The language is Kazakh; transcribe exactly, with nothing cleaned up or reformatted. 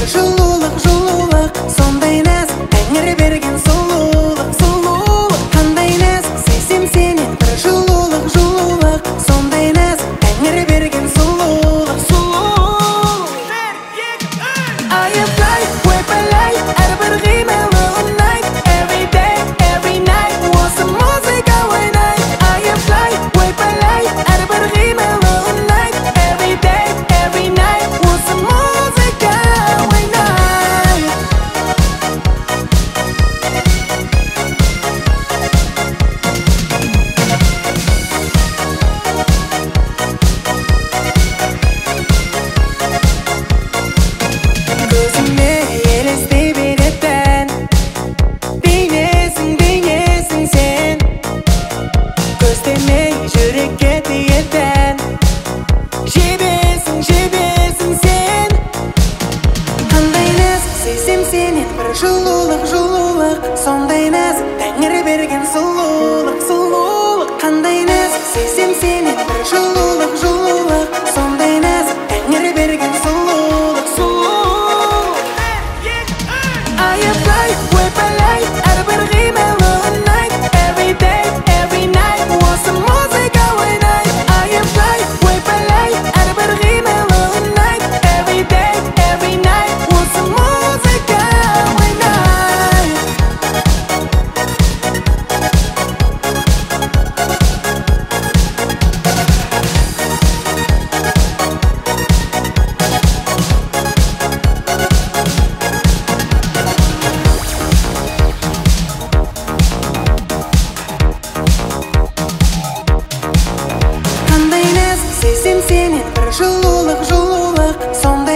бір жылулық жылулық, сондай нәзік тәңір берген сұлулық сұлулық. Қандай нәзік сезем сенен бір жылулық жылулық, сондай нәзік тәңір берген сұлулық сұлулық. I am fly, web alive, әрбір қимылы ұнайды. Every day, every night, осы музыка ойнайды. I am fly, web alive, әрбір қимылы ұнайды. Every day, every night, осы музыка ойнайды. Көзіме елестей беретін бейнесің, бейнесің сен. Көздемей жүрекке тиетін жебесің, жебесің сен. Қандай нәзік сезем сенен бір жылулық жылулық, сондай нәзік тәңір берген сұлулық сұлулық. Қандай нәзік сезем сенен бір жылулық жылулық, сондай нәзік тәңір берген сұлулық сұлулық. I am fly, web alive, әрбір қимылы ұнайды. Every day, every night, осы музыка ойнайды. I am fly, web alive, әрбір қимылы ұнайды. Every day, every night, осы музыка ойнайды. Қандай нәзік сезем сенен бір жылулық жылулық, сондай